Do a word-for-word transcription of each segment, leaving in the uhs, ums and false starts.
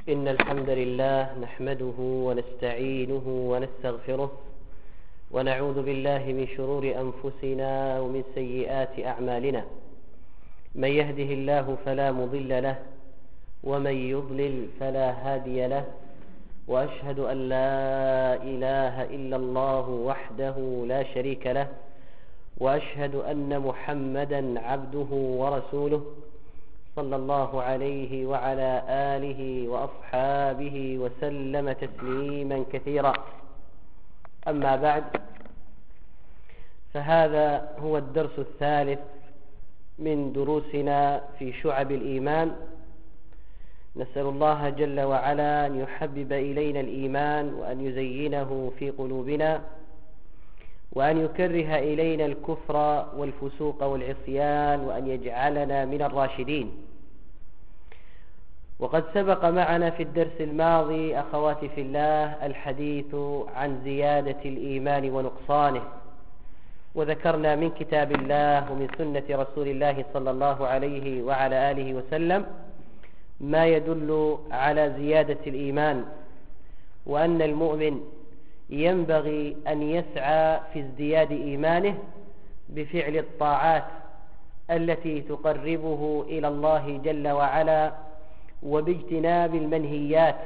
إن الحمد لله نحمده ونستعينه ونستغفره ونعوذ بالله من شرور أنفسنا ومن سيئات أعمالنا. من يهده الله فلا مضل له ومن يضلل فلا هادي له، وأشهد أن لا إله إلا الله وحده لا شريك له، وأشهد أن محمدا عبده ورسوله صلى الله عليه وعلى آله وأصحابه وسلم تسليما كثيرا. أما بعد، فهذا هو الدرس الثالث من دروسنا في شعب الإيمان. نسأل الله جل وعلا أن يحبب إلينا الإيمان وأن يزينه في قلوبنا، وأن يكره إلينا الكفر والفسوق والعصيان، وأن يجعلنا من الراشدين. وقد سبق معنا في الدرس الماضي أخواتي في الله الحديث عن زيادة الإيمان ونقصانه، وذكرنا من كتاب الله ومن سنة رسول الله صلى الله عليه وعلى آله وسلم ما يدل على زيادة الإيمان، وأن المؤمن ينبغي أن يسعى في ازدياد إيمانه بفعل الطاعات التي تقربه إلى الله جل وعلا، وباجتناب المنهيات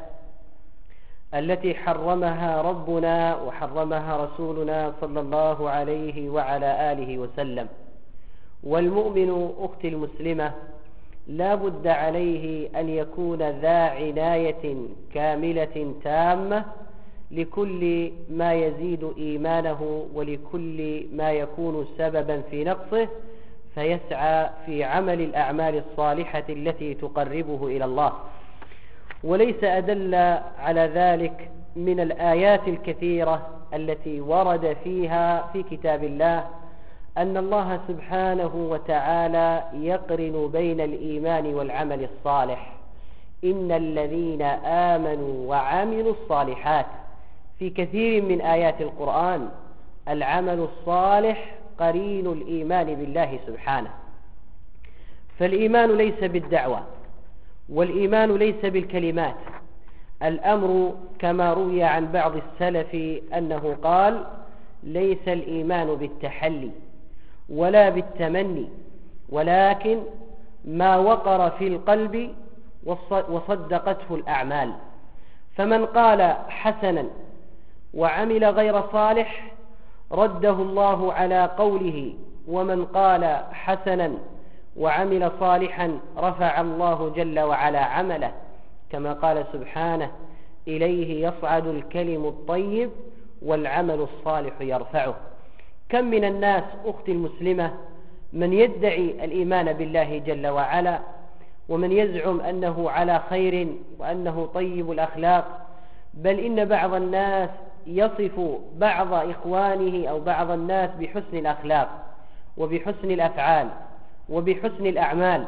التي حرمها ربنا وحرمها رسولنا صلى الله عليه وعلى آله وسلم. والمؤمن أختي المسلمة لا بد عليه أن يكون ذا عناية كاملة تامة لكل ما يزيد إيمانه ولكل ما يكون سببا في نقصه، فيسعى في عمل الأعمال الصالحة التي تقربه إلى الله. وليس أدل على ذلك من الآيات الكثيرة التي ورد فيها في كتاب الله أن الله سبحانه وتعالى يقرن بين الإيمان والعمل الصالح. إن الذين آمنوا وعملوا الصالحات، في كثير من آيات القرآن العمل الصالح قرين الإيمان بالله سبحانه. فالإيمان ليس بالدعوة، والإيمان ليس بالكلمات. الأمر كما روي عن بعض السلف أنه قال: ليس الإيمان بالتحلي ولا بالتمني، ولكن ما وقر في القلب وصدقته الأعمال. فمن قال حسنا وعمل غير صالح رده الله على قوله، ومن قال حسنا وعمل صالحا رفع الله جل وعلا عمله، كما قال سبحانه: إليه يصعد الكلم الطيب والعمل الصالح يرفعه. كم من الناس أختي المسلمة من يدعي الإيمان بالله جل وعلا، ومن يزعم أنه على خير وأنه طيب الأخلاق، بل إن بعض الناس يصف بعض إخوانه أو بعض الناس بحسن الأخلاق وبحسن الأفعال وبحسن الأعمال.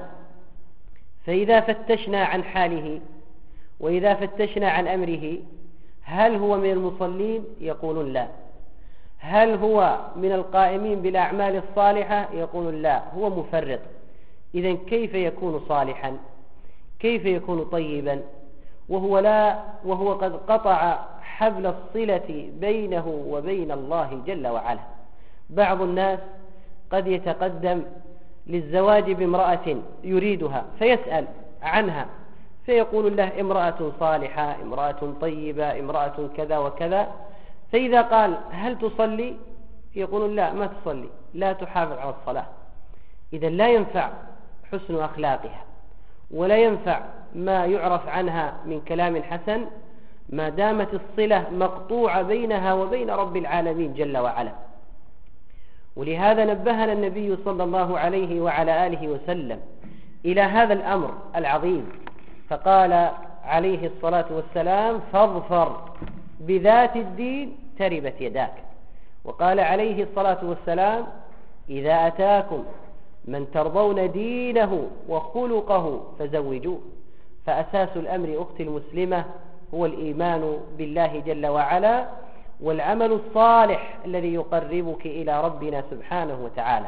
فإذا فتشنا عن حاله وإذا فتشنا عن أمره، هل هو من المصلين؟ يقولون لا. هل هو من القائمين بالأعمال الصالحة؟ يقولون لا، هو مفرط. إذن كيف يكون صالحا؟ كيف يكون طيبا وهو لا وهو قد قطع حبل الصلة بينه وبين الله جل وعلا؟ بعض الناس قد يتقدم للزواج بامرأة يريدها فيسأل عنها، فيقول له: امرأة صالحة، امرأة طيبة، امرأة كذا وكذا. فإذا قال: هل تصلي؟ يقول: لا، ما تصلي، لا تحافظ على الصلاة. إذا لا ينفع حسن أخلاقها، ولا ينفع ما يعرف عنها من كلام حسن، ما دامت الصلة مقطوعة بينها وبين رب العالمين جل وعلا. ولهذا نبهنا النبي صلى الله عليه وعلى آله وسلم إلى هذا الأمر العظيم، فقال عليه الصلاة والسلام: فاظفر بذات الدين تربت يداك. وقال عليه الصلاة والسلام: إذا أتاكم من ترضون دينه وخلقه فزوجوه. فأساس الأمر أختي المسلمة هو الإيمان بالله جل وعلا، والعمل الصالح الذي يقربك إلى ربنا سبحانه وتعالى.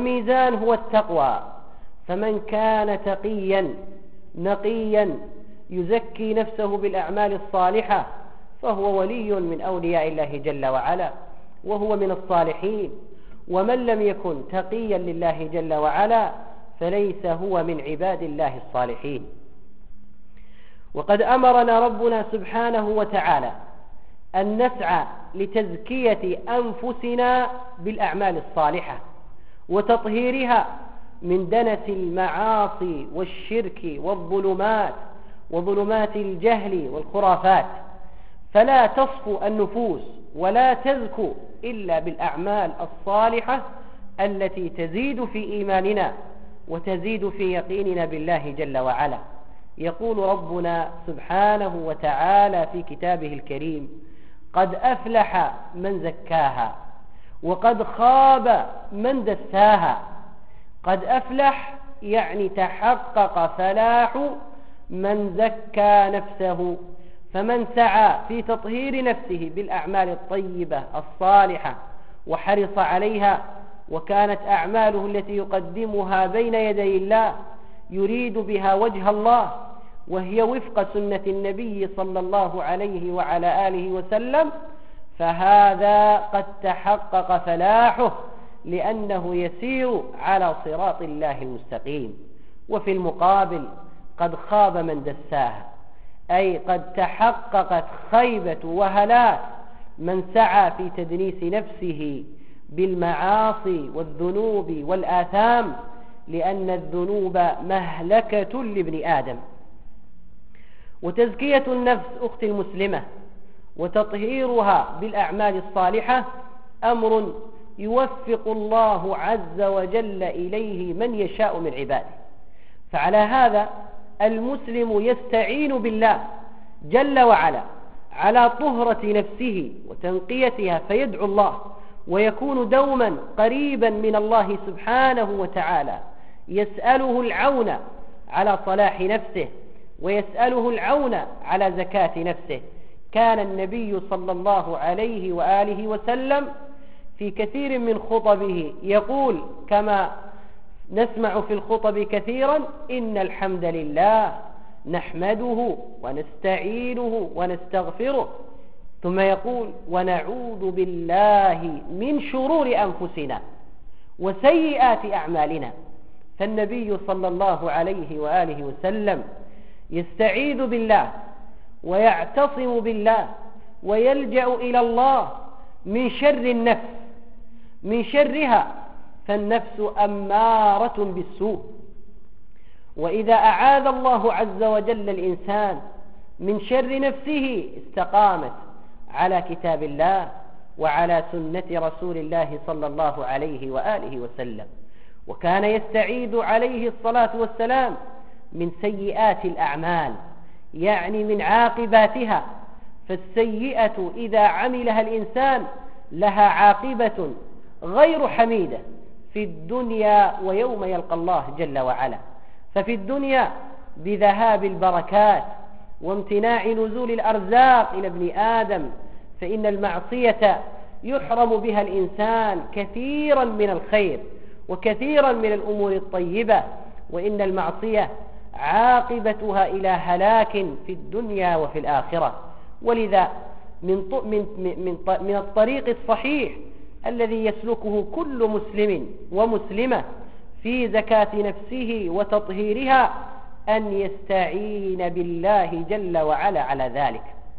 والميزان هو التقوى، فمن كان تقيا نقيا يزكي نفسه بالأعمال الصالحة فهو ولي من أولياء الله جل وعلا وهو من الصالحين. ومن لم يكن تقيا لله جل وعلا فليس هو من عباد الله الصالحين. وقد أمرنا ربنا سبحانه وتعالى أن نسعى لتزكية أنفسنا بالأعمال الصالحة وتطهيرها من دنس المعاصي والشرك والظلمات وظلمات الجهل والخرافات، فلا تصفو النفوس ولا تزكو إلا بالأعمال الصالحة التي تزيد في إيماننا وتزيد في يقيننا بالله جل وعلا. يقول ربنا سبحانه وتعالى في كتابه الكريم: قد أفلح من زكاها وقد خاب من دساها. قد أفلح يعني تحقق فلاح من زكى نفسه، فمن سعى في تطهير نفسه بالأعمال الطيبة الصالحة وحرص عليها، وكانت أعماله التي يقدمها بين يدي الله يريد بها وجه الله وهي وفق سنة النبي صلى الله عليه وعلى آله وسلم، فهذا قد تحقق فلاحه لأنه يسير على صراط الله المستقيم. وفي المقابل قد خاب من دساها، أي قد تحققت خيبة وهلاك من سعى في تدنيس نفسه بالمعاصي والذنوب والآثام، لأن الذنوب مهلكة لابن آدم. وتزكية النفس أختي المسلمة وتطهيرها بالأعمال الصالحة أمر يوفق الله عز وجل إليه من يشاء من عباده. فعلى هذا المسلم يستعين بالله جل وعلا على طهرة نفسه وتنقيتها، فيدعو الله ويكون دوما قريبا من الله سبحانه وتعالى، يسأله العون على صلاح نفسه ويسأله العون على زكاة نفسه. كان النبي صلى الله عليه وآله وسلم في كثير من خطبه يقول كما نسمع في الخطب كثيرا: إن الحمد لله نحمده ونستعينه ونستغفره، ثم يقول: ونعوذ بالله من شرور أنفسنا وسيئات أعمالنا. فالنبي صلى الله عليه وآله وسلم يستعيذ بالله ويعتصم بالله ويلجأ إلى الله من شر النفس، من شرها، فالنفس أمارة بالسوء. وإذا أعاذ الله عز وجل الإنسان من شر نفسه استقامت على كتاب الله وعلى سنة رسول الله صلى الله عليه وآله وسلم. وكان يستعيذ عليه الصلاة والسلام من سيئات الأعمال، يعني من عاقباتها. فالسيئة إذا عملها الإنسان لها عاقبة غير حميدة في الدنيا ويوم يلقى الله جل وعلا. ففي الدنيا بذهاب البركات وامتناع نزول الأرزاق إلى ابن آدم، فإن المعصية يحرم بها الإنسان كثيرا من الخير وكثيرا من الأمور الطيبة، وإن المعصية عاقبتها إلى هلاك في الدنيا وفي الآخرة. ولذا من من من من الطريق الصحيح الذي يسلكه كل مسلم ومسلمة في زكاة نفسه وتطهيرها أن يستعين بالله جل وعلا على ذلك.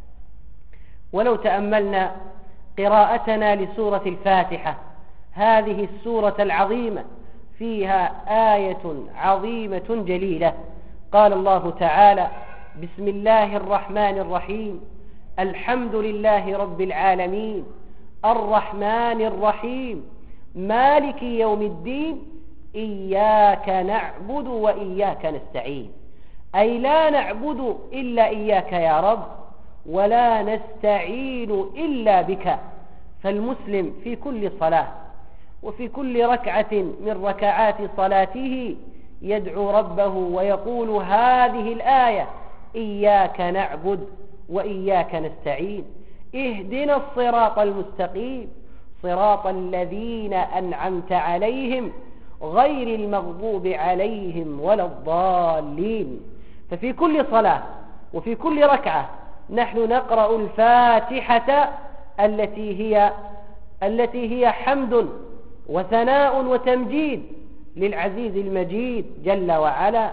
ولو تأملنا قراءتنا لسورة الفاتحة، هذه السورة العظيمة فيها آية عظيمة جليلة. قال الله تعالى: بسم الله الرحمن الرحيم، الحمد لله رب العالمين، الرحمن الرحيم، مالك يوم الدين، إياك نعبد وإياك نستعين. أي لا نعبد إلا إياك يا رب، ولا نستعين إلا بك. فالمسلم في كل صلاة وفي كل ركعة من ركعات صلاته يدعو ربه ويقول هذه الآية: إياك نعبد وإياك نستعين، اهدنا الصراط المستقيم، صراط الذين أنعمت عليهم غير المغضوب عليهم ولا الضالين. ففي كل صلاة وفي كل ركعة نحن نقرأ الفاتحة التي هي التي هي حمد وثناء وتمجيد للعزيز المجيد جل وعلا،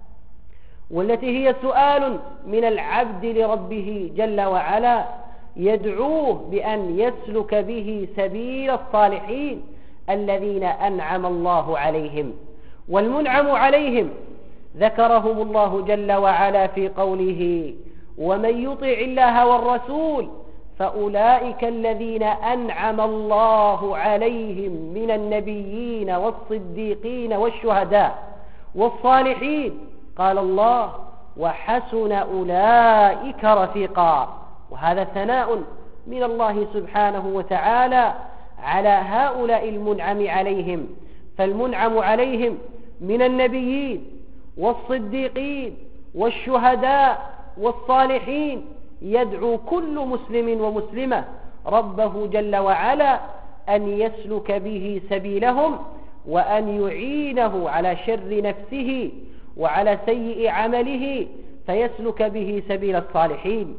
والتي هي سؤال من العبد لربه جل وعلا يدعوه بأن يسلك به سبيل الصالحين الذين أنعم الله عليهم. والمنعم عليهم ذكرهم الله جل وعلا في قوله: ومن يطع الله والرسول فأولئك الذين أنعم الله عليهم من النبيين والصديقين والشهداء والصالحين. قال الله: وحسن أولئك رفيقا. وهذا ثناء من الله سبحانه وتعالى على هؤلاء المنعم عليهم. فالمنعم عليهم من النبيين والصديقين والشهداء والصالحين يدعو كل مسلم ومسلمة ربه جل وعلا أن يسلك به سبيلهم، وأن يعينه على شر نفسه وعلى سيء عمله فيسلك به سبيل الصالحين.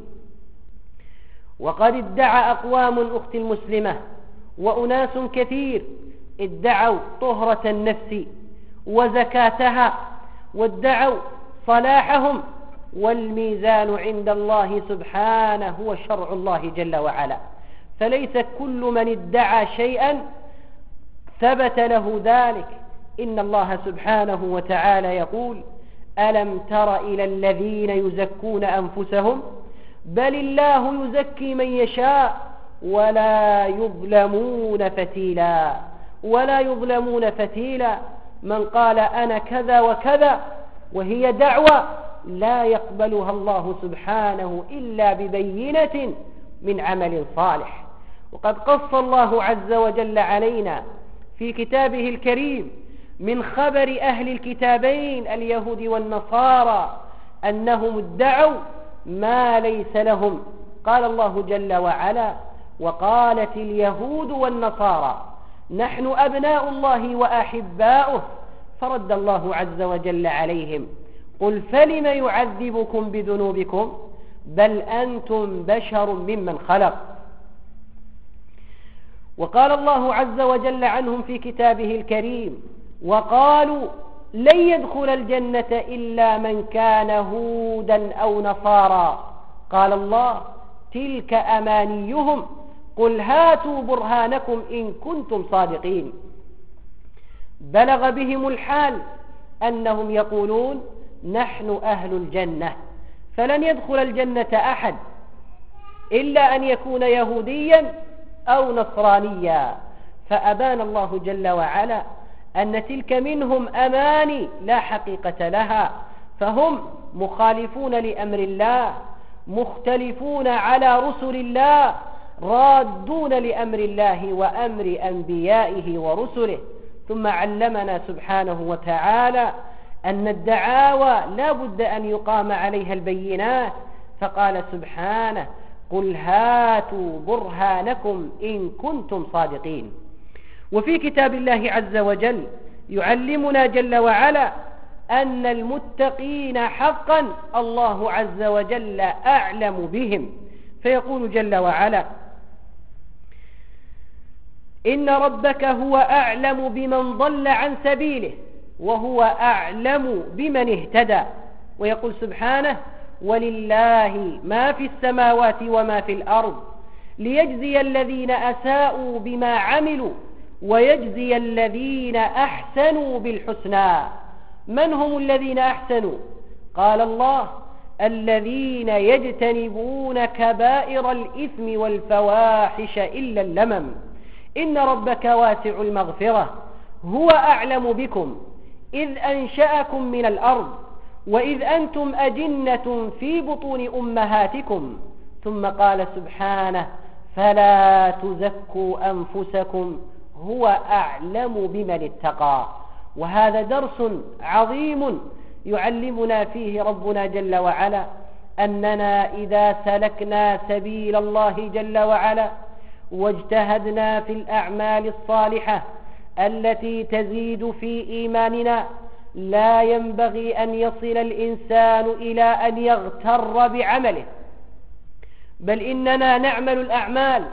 وقد ادعى أقوام أخت المسلمة وأناس كثير ادعوا طهرة النفس وزكاتها، وادعوا صلاحهم، والميزان عند الله سبحانه هو شرع الله جل وعلا. فليس كل من ادعى شيئا ثبت له ذلك. إن الله سبحانه وتعالى يقول: ألم تر إلى الذين يزكون أنفسهم بل الله يزكي من يشاء ولا يظلمون فتيلا. ولا يظلمون فتيلا من قال أنا كذا وكذا وهي دعوة لا يقبلها الله سبحانه إلا ببينة من عمل صالح. وقد قص الله عز وجل علينا في كتابه الكريم من خبر أهل الكتابين اليهود والنصارى أنهم ادعوا ما ليس لهم. قال الله جل وعلا: وقالت اليهود والنصارى نحن أبناء الله وأحباؤه. فرد الله عز وجل عليهم: قل فلم يعذبكم بذنوبكم بل أنتم بشر ممن خلق. وقال الله عز وجل عنهم في كتابه الكريم: وقالوا لن يدخل الجنة إلا من كان هودا أو نصارى. قال الله: تلك أمانيهم قل هاتوا برهانكم إن كنتم صادقين. بلغ بهم الحال أنهم يقولون نحن أهل الجنة، فلن يدخل الجنة أحد إلا أن يكون يهوديا أو نصرانيا. فأبان الله جل وعلا أن تلك منهم أماني لا حقيقة لها، فهم مخالفون لأمر الله، مختلفون على رسل الله، رادون لأمر الله وأمر أنبيائه ورسله. ثم علمنا سبحانه وتعالى أن الدعاوى لا بد أن يقام عليها البينات، فقال سبحانه: قل هاتوا برهانكم إن كنتم صادقين. وفي كتاب الله عز وجل يعلمنا جل وعلا أن المتقين حقا الله عز وجل أعلم بهم، فيقول جل وعلا: إن ربك هو أعلم بمن ضل عن سبيله وهو أعلم بمن اهتدى. ويقول سبحانه: ولله ما في السماوات وما في الأرض ليجزي الذين أساءوا بما عملوا ويجزي الذين أحسنوا بالحسنى. من هم الذين أحسنوا؟ قال الله: الذين يجتنبون كبائر الإثم والفواحش إلا اللمم إن ربك واسع المغفرة هو أعلم بكم إذ أنشأكم من الأرض وإذ أنتم أجنة في بطون أمهاتكم. ثم قال سبحانه: فلا تزكوا أنفسكم هو أعلم بمن اتقى. وهذا درس عظيم يعلمنا فيه ربنا جل وعلا أننا إذا سلكنا سبيل الله جل وعلا واجتهدنا في الأعمال الصالحة التي تزيد في إيماننا لا ينبغي أن يصل الإنسان إلى أن يغتر بعمله، بل إننا نعمل الأعمال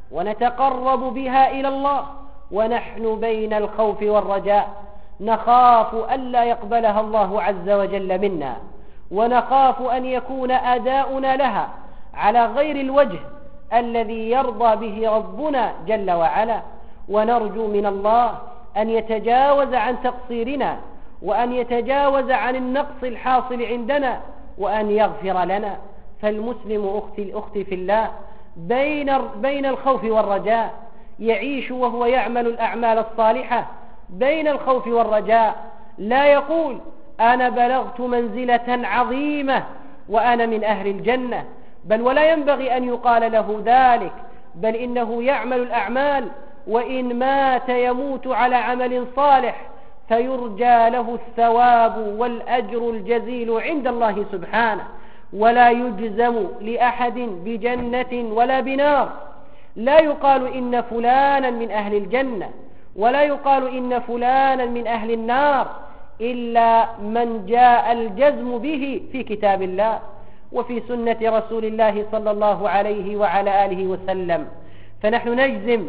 ونتقرب بها إلى الله ونحن بين الخوف والرجاء، نخاف ألا يقبلها الله عز وجل منا، ونخاف أن يكون أداؤنا لها على غير الوجه الذي يرضى به ربنا جل وعلا، ونرجو من الله أن يتجاوز عن تقصيرنا، وأن يتجاوز عن النقص الحاصل عندنا، وأن يغفر لنا. فالمسلم أختي الأختي في الله بين بين الخوف والرجاء، يعيش وهو يعمل الأعمال الصالحة بين الخوف والرجاء، لا يقول أنا بلغت منزلة عظيمة وأنا من أهل الجنة، بل ولا ينبغي أن يقال له ذلك، بل إنه يعمل الأعمال، وإن مات يموت على عمل صالح فيرجى له الثواب والأجر الجزيل عند الله سبحانه، ولا يجزم لأحد بجنة ولا بنار. لا يقال إن فلانا من أهل الجنة، ولا يقال إن فلانا من أهل النار، إلا من جاء الجزم به في كتاب الله وفي سنة رسول الله صلى الله عليه وعلى آله وسلم. فنحن نجزم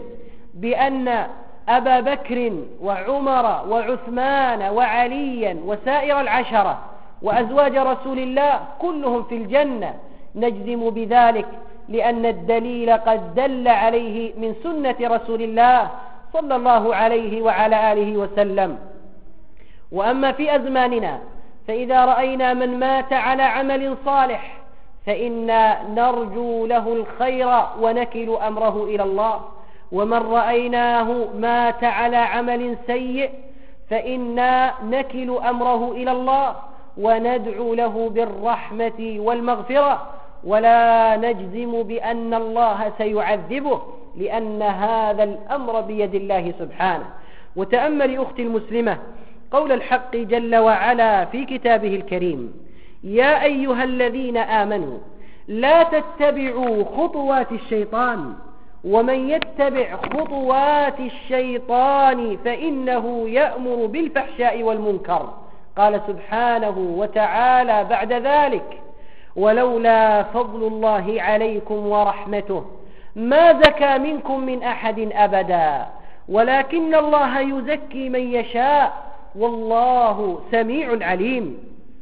بأن أبا بكر وعمر وعثمان وعليا وسائر العشرة وأزواج رسول الله كلهم في الجنة، نجزم بذلك لأن الدليل قد دل عليه من سنة رسول الله صلى الله عليه وعلى آله وسلم. وأما في أزماننا فإذا رأينا من مات على عمل صالح فإنا نرجو له الخير ونكل أمره إلى الله، ومن رأيناه مات على عمل سيء فإنا نكل أمره إلى الله وندعو له بالرحمة والمغفرة، ولا نجزم بأن الله سيعذبه، لأن هذا الأمر بيد الله سبحانه. وتأمل أختي المسلمة قول الحق جل وعلا في كتابه الكريم: يا أيها الذين آمنوا لا تتبعوا خطوات الشيطان ومن يتبع خطوات الشيطان فإنه يأمر بالفحشاء والمنكر. قال سبحانه وتعالى بعد ذلك: ولولا فضل الله عليكم ورحمته ما زكى منكم من أحد أبدا ولكن الله يزكي من يشاء والله سميع عليم.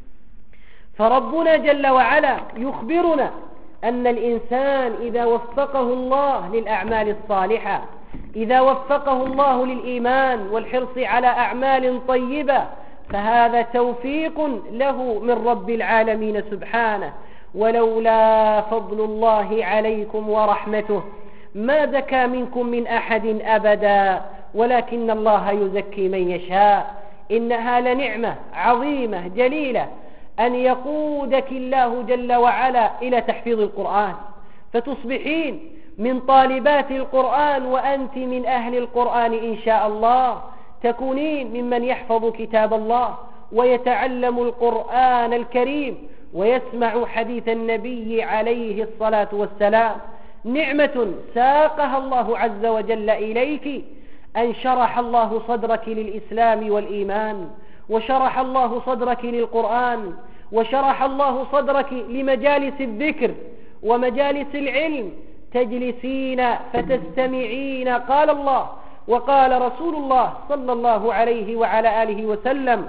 فربنا جل وعلا يخبرنا أن الإنسان إذا وفقه الله للأعمال الصالحة، إذا وفقه الله للإيمان والحرص على أعمال طيبة، فهذا توفيق له من رب العالمين سبحانه. ولولا فضل الله عليكم ورحمته ما زكى منكم من أحد أبدا ولكن الله يزكي من يشاء. إنها لنعمة عظيمة جليلة أن يقودك الله جل وعلا إلى تحفيظ القرآن، فتصبحين من طالبات القرآن وأنت من أهل القرآن إن شاء الله، تكونين ممن يحفظ كتاب الله ويتعلم القرآن الكريم ويسمع حديث النبي عليه الصلاة والسلام. نعمة ساقها الله عز وجل إليك أن شرح الله صدرك للإسلام والإيمان، وشرح الله صدرك للقرآن، وشرح الله صدرك لمجالس الذكر ومجالس العلم، تجلسين فتستمعين قال الله وقال رسول الله صلى الله عليه وعلى آله وسلم.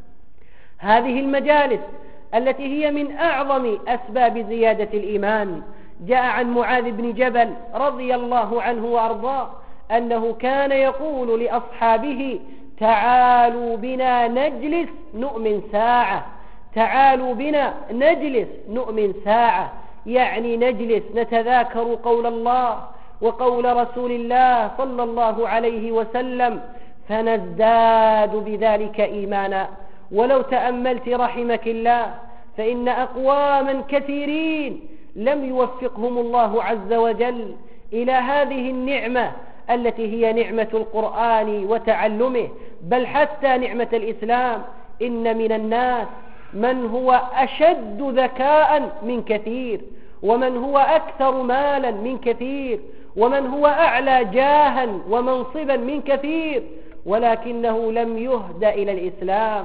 هذه المجالس التي هي من أعظم أسباب زيادة الإيمان. جاء عن معاذ بن جبل رضي الله عنه وأرضاه أنه كان يقول لأصحابه: تعالوا بنا نجلس نؤمن ساعة، تعالوا بنا نجلس نؤمن ساعة، يعني نجلس نتذاكر قول الله وقول رسول الله صلى الله عليه وسلم فنزداد بذلك إيمانا. ولو تأملت رحمك الله فإن أقواما كثيرين لم يوفقهم الله عز وجل إلى هذه النعمة التي هي نعمة القرآن وتعلمه، بل حتى نعمة الإسلام. إن من الناس من هو أشد ذكاء من كثير، ومن هو أكثر مالا من كثير، ومن هو أعلى جاها ومنصبا من كثير، ولكنه لم يهد إلى الإسلام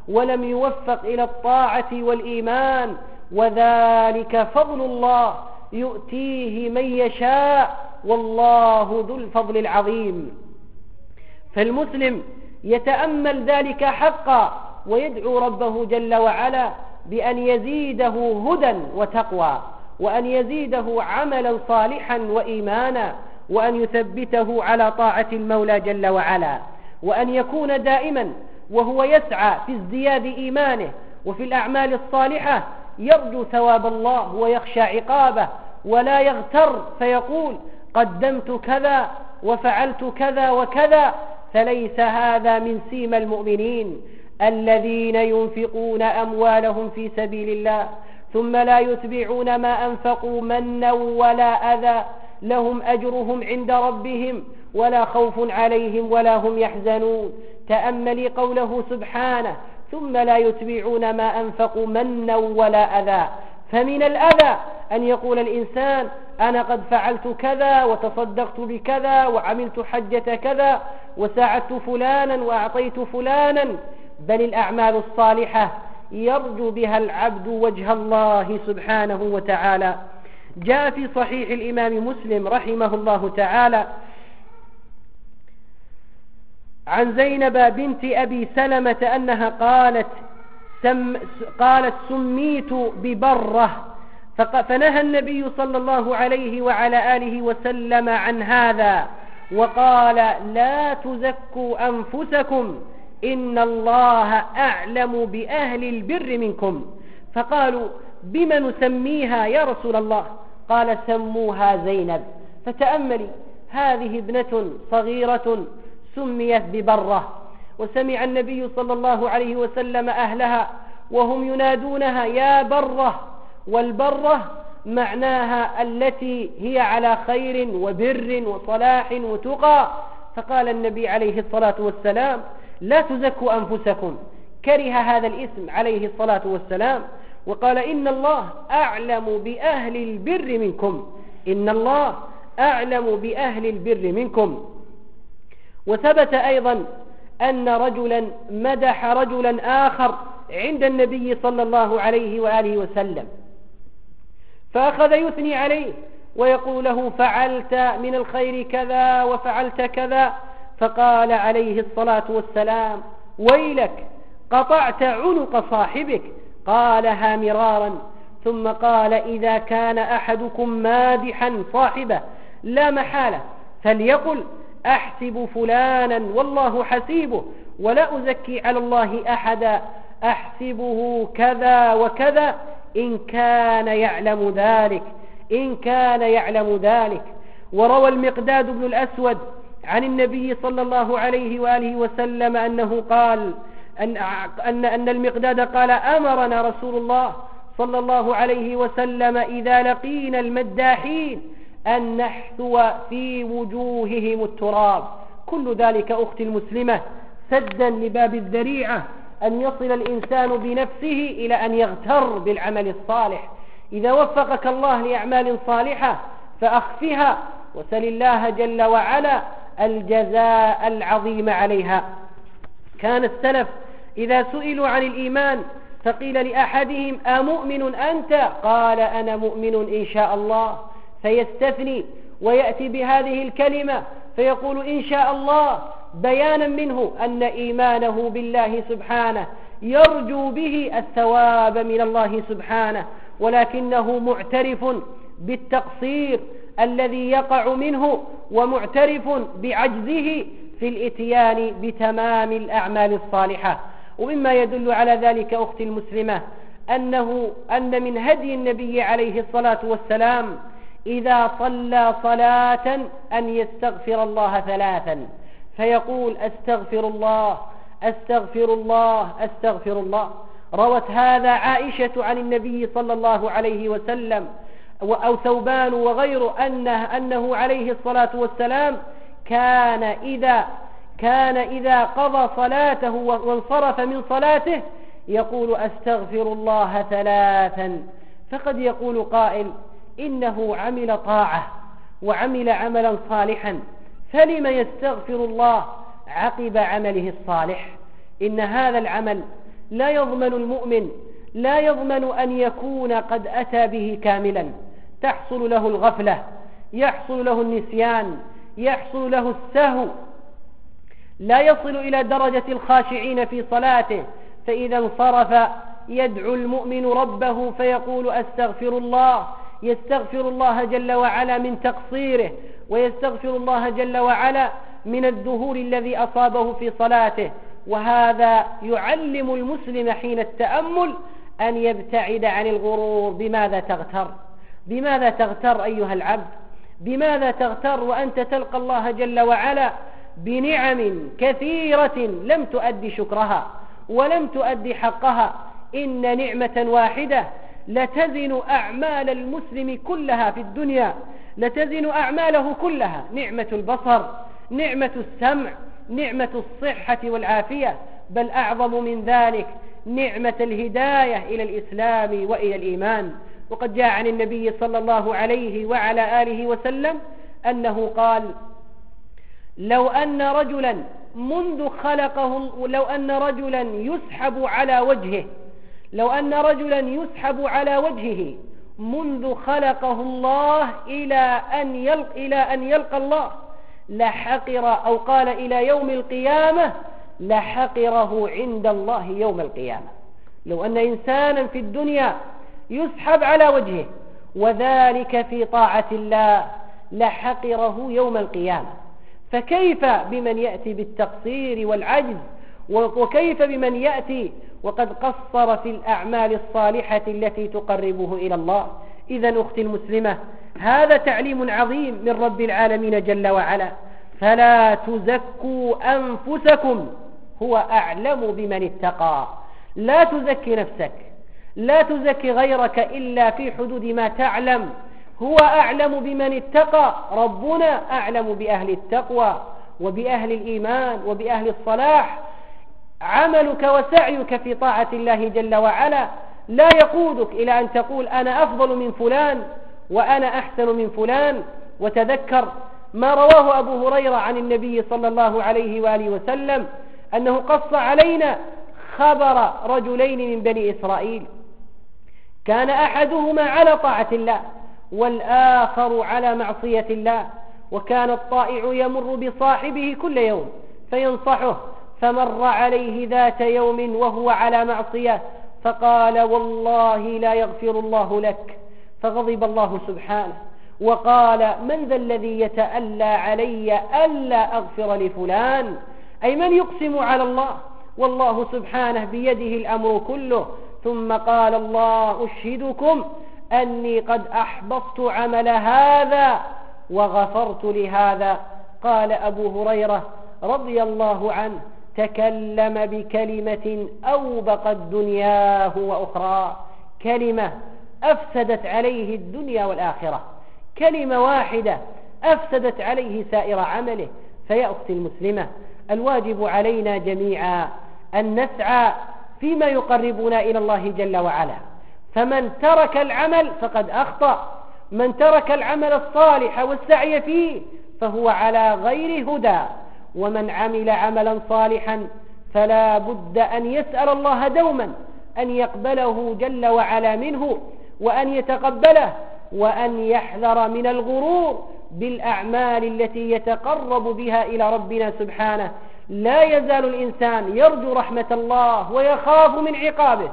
ولم يوفق إلى الطاعة والإيمان، وذلك فضل الله يؤتيه من يشاء، والله ذو الفضل العظيم. فالمسلم يتأمل ذلك حقا ويدعو ربه جل وعلا بأن يزيده هدى وتقوى، وأن يزيده عملا صالحا وإيمانا، وأن يثبته على طاعة المولى جل وعلا، وأن يكون دائما وهو يسعى في ازدياد إيمانه وفي الأعمال الصالحة يرجو ثواب الله ويخشى عقابه، ولا يغتر فيقول قدمت كذا وفعلت كذا وكذا، فليس هذا من سيما المؤمنين الذين ينفقون أموالهم في سبيل الله ثم لا يتبعون ما أنفقوا منا ولا أذى، لهم أجرهم عند ربهم ولا خوف عليهم ولا هم يحزنون. تأملي قوله سبحانه ثم لا يتبعون ما أنفقوا منا ولا أذى، فمن الأذى أن يقول الإنسان أنا قد فعلت كذا وتصدقت بكذا وعملت حجة كذا وساعدت فلانا وأعطيت فلانا، بل الأعمال الصالحة يرجو بها العبد وجه الله سبحانه وتعالى. جاء في صحيح الإمام مسلم رحمه الله تعالى عن زينب بنت أبي سلمة أنها قالت سم قالت سميت ببرة، فنهى النبي صلى الله عليه وعلى آله وسلم عن هذا وقال لا تزكوا أنفسكم إن الله أعلم بأهل البر منكم. فقالوا بما نسميها يا رسول الله؟ قال سموها زينب. فتأملي، هذه ابنة صغيرة سميت ببرة، وسمع النبي صلى الله عليه وسلم أهلها وهم ينادونها يا برة، والبرة معناها التي هي على خير وبر وصلاح وتقى. فقال النبي عليه الصلاة والسلام لا تزكوا أنفسكم، كره هذا الاسم عليه الصلاة والسلام، وقال إن الله أعلم بأهل البر منكم، إن الله أعلم بأهل البر منكم. وثبت أيضا أن رجلا مدح رجلا آخر عند النبي صلى الله عليه وآله وسلم، فأخذ يثني عليه ويقول له فعلت من الخير كذا وفعلت كذا، فقال عليه الصلاة والسلام ويلك قطعت عنق صاحبك، قالها مرارا، ثم قال إذا كان أحدكم مادحا صاحبه لا محالة فليقل أحسب فلانا والله حسيبه ولا أزكي على الله أحدا، أحسبه كذا وكذا إن كان يعلم ذلك، إن كان يعلم ذلك. وروى المقداد بن الأسود عن النبي صلى الله عليه وآله وسلم أنه قال أن, أن, أن المقداد قال أمرنا رسول الله صلى الله عليه وسلم إذا لقينا المداحين أن نحثو في وجوههم التراب. كل ذلك أختي المسلمة سدا لباب الذريعة أن يصل الإنسان بنفسه إلى أن يغتر بالعمل الصالح. إذا وفقك الله لأعمال صالحة فأخفها وسل الله جل وعلا الجزاء العظيم عليها. كان السلف إذا سئلوا عن الإيمان فقيل لأحدهم أمؤمن أنت؟ قال أنا مؤمن إن شاء الله، فيستثني ويأتي بهذه الكلمة فيقول إن شاء الله بيانا منه أن إيمانه بالله سبحانه يرجو به الثواب من الله سبحانه، ولكنه معترف بالتقصير الذي يقع منه ومعترف بعجزه في الاتيان بتمام الأعمال الصالحة. ومما يدل على ذلك أختي المسلمة أنه أن من هدي النبي عليه الصلاة والسلام إذا صلى صلاة أن يستغفر الله ثلاثا، فيقول أستغفر الله أستغفر الله أستغفر الله. روت هذا عائشة عن النبي صلى الله عليه وسلم أو ثوبان وغيره أنه, أنه عليه الصلاة والسلام كان إذا كان إذا قضى صلاته وانصرف من صلاته يقول أستغفر الله ثلاثا. فقد يقول قائل إنه عمل طاعة وعمل عملا صالحا، فلم يستغفر الله عقب عمله الصالح؟ إن هذا العمل لا يضمن المؤمن لا يضمن أن يكون قد أتى به كاملا، تحصل له الغفلة، يحصل له النسيان، يحصل له السهو، لا يصل إلى درجة الخاشعين في صلاته، فإذا انصرف يدعو المؤمن ربه فيقول أستغفر الله، يستغفر الله جل وعلا من تقصيره، ويستغفر الله جل وعلا من الذهول الذي أصابه في صلاته. وهذا يعلم المسلم حين التأمل أن يبتعد عن الغرور. بماذا تغتر؟ بماذا تغتر أيها العبد؟ بماذا تغتر وأنت تلقى الله جل وعلا بنعم كثيرة لم تؤدي شكرها ولم تؤدي حقها؟ إن نعمة واحدة لتزن أعمال المسلم كلها في الدنيا، لتزن أعماله كلها. نعمة البصر، نعمة السمع، نعمة الصحة والعافية، بل أعظم من ذلك نعمة الهداية إلى الإسلام وإلى الإيمان. وقد جاء عن النبي صلى الله عليه وعلى آله وسلم أنه قال: لو أن رجلا منذ خلقه لو أن رجلا يسحب على وجهه لو أن رجلا يسحب على وجهه منذ خلقه الله إلى أن يلق إلى أن يلقى الله لحقر، أو قال إلى يوم القيامة، لحقره عند الله يوم القيامة. لو أن إنسانا في الدنيا يسحب على وجهه وذلك في طاعة الله لحقره يوم القيامة، فكيف بمن يأتي بالتقصير والعجز؟ وكيف بمن يأتي وقد قصر في الأعمال الصالحة التي تقربه إلى الله؟ إذن أختي المسلمة، هذا تعليم عظيم من رب العالمين جل وعلا. فلا تزكوا أنفسكم، هو أعلم بمن اتقى. لا تزكي نفسك، لا تزكي غيرك إلا في حدود ما تعلم. هو أعلم بمن اتقى، ربنا أعلم بأهل التقوى وبأهل الإيمان وبأهل الصلاح. عملك وسعيك في طاعة الله جل وعلا لا يقودك إلى أن تقول أنا أفضل من فلان وأنا أحسن من فلان. وتذكر ما رواه أبو هريرة عن النبي صلى الله عليه وآله وسلم أنه قص علينا خبر رجلين من بني إسرائيل، كان أحدهما على طاعة الله والآخر على معصية الله، وكان الطائع يمر بصاحبه كل يوم فينصحه، فمر عليه ذات يوم وهو على معصية فقال: والله لا يغفر الله لك. فغضب الله سبحانه وقال: من ذا الذي يتألى علي ألا أغفر لفلان؟ أي من يقسم على الله والله سبحانه بيده الأمر كله. ثم قال: الله أشهدكم أني قد أحبطت عمل هذا وغفرت لهذا. قال أبو هريرة رضي الله عنه: تكلم بكلمة أوبقت دنياه وأخرى، كلمة أفسدت عليه الدنيا والآخرة، كلمة واحدة أفسدت عليه سائر عمله. فيا أختي المسلمة، الواجب علينا جميعا أن نسعى فيما يقربنا إلى الله جل وعلا. فمن ترك العمل فقد أخطأ، من ترك العمل الصالح والسعي فيه فهو على غير هدى. ومن عمل عملا صالحا فلا بد أن يسأل الله دوما أن يقبله جل وعلا منه، وأن يتقبله، وأن يحذر من الغرور بالأعمال التي يتقرب بها إلى ربنا سبحانه. لا يزال الإنسان يرجو رحمة الله ويخاف من عقابه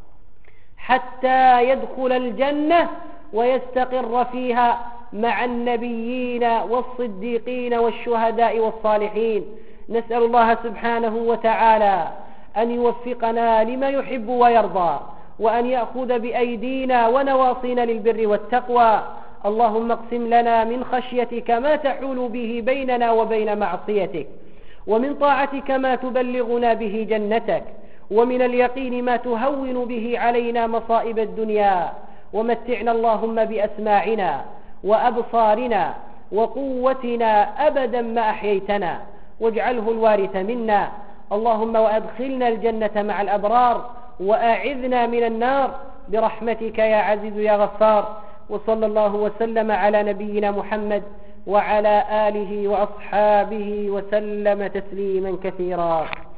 حتى يدخل الجنة ويستقر فيها مع النبيين والصديقين والشهداء والصالحين. نسأل الله سبحانه وتعالى أن يوفقنا لما يحب ويرضى، وأن يأخذ بأيدينا ونواصينا للبر والتقوى. اللهم اقسم لنا من خشيتك ما تحول به بيننا وبين معصيتك، ومن طاعتك ما تبلغنا به جنتك، ومن اليقين ما تهون به علينا مصائب الدنيا. ومتعنا اللهم بأسماعنا وأبصارنا وقوتنا أبدا ما أحييتنا، واجعله الوارث منا. اللهم وأدخلنا الجنة مع الأبرار، وأعذنا من النار برحمتك يا عزيز يا غفار. وصلى الله وسلم على نبينا محمد وعلى آله وأصحابه وسلم تسليما كثيرا.